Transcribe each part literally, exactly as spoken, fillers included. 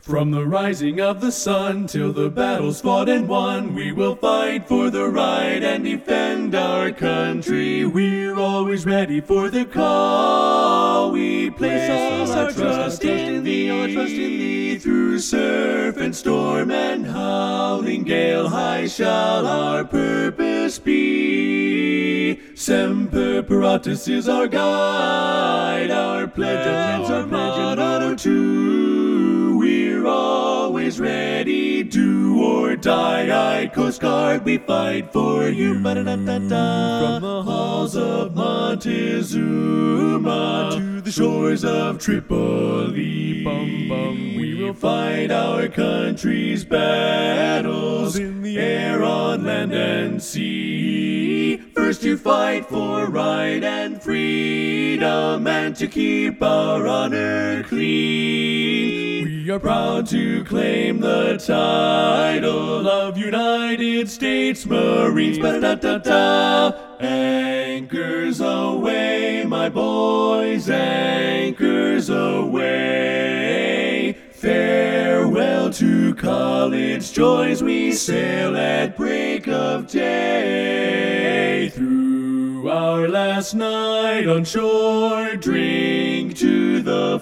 From the rising of the sun till the battle's fought and won, we will fight for the right and defend our country. We're always ready for the call. We place all our trust in thee, our trust in thee. Through surf and storm and howling gale, high shall our purpose be. Semper Paratus is our guide, our pledge of our motto too. We're always ready, do or die. I, Coast Guard, we fight for you. Ba-da-da-da-da. From the halls of Montezuma to the shores of Tripoli, bum, bum, we will fight our country's battles in the air, on land, and sea. First to fight for right and freedom, and to keep our honor clean. We are proud to claim the title of United States Marines. Ba-da-da-da-da. Anchors away, my boys, anchors away. Farewell to college joys, we sail at break of day. Through our last night on shore, drink to the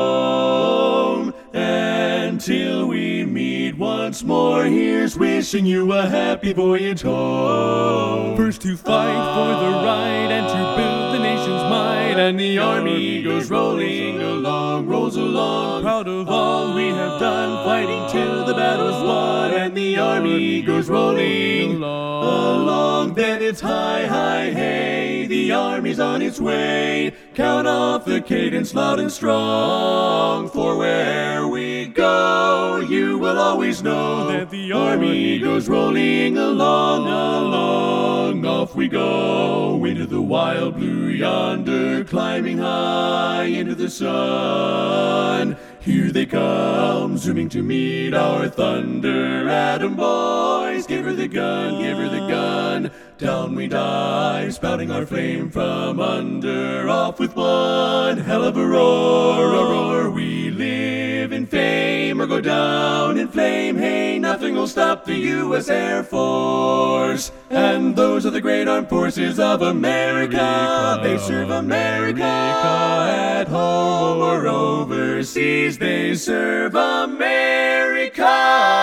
foam. Until we meet once more, here's wishing you a happy voyage home. First to fight for the right and to build the nation's might, and the army goes rolling along, rolls along. Proud of all we have done, fighting till the battle's won, and the army goes rolling along. Then it's hi, hi, hey, the army's on its way. Count off the cadence loud and strong, for where we go, you will always know that the army goes rolling along, along. Off we go into the wild blue yonder, climbing high into the sun. Here they come, zooming to meet our thunder. Atom boys, give her the gun, give her the gun. Down we dive, spouting our flame from under. Off with one hell of a roar, a roar. We live in fame or go down in flame. Hey, nothing will stop the U S Air Force. And those are the great armed forces of America. America. They serve America. America. At home or overseas, they serve America.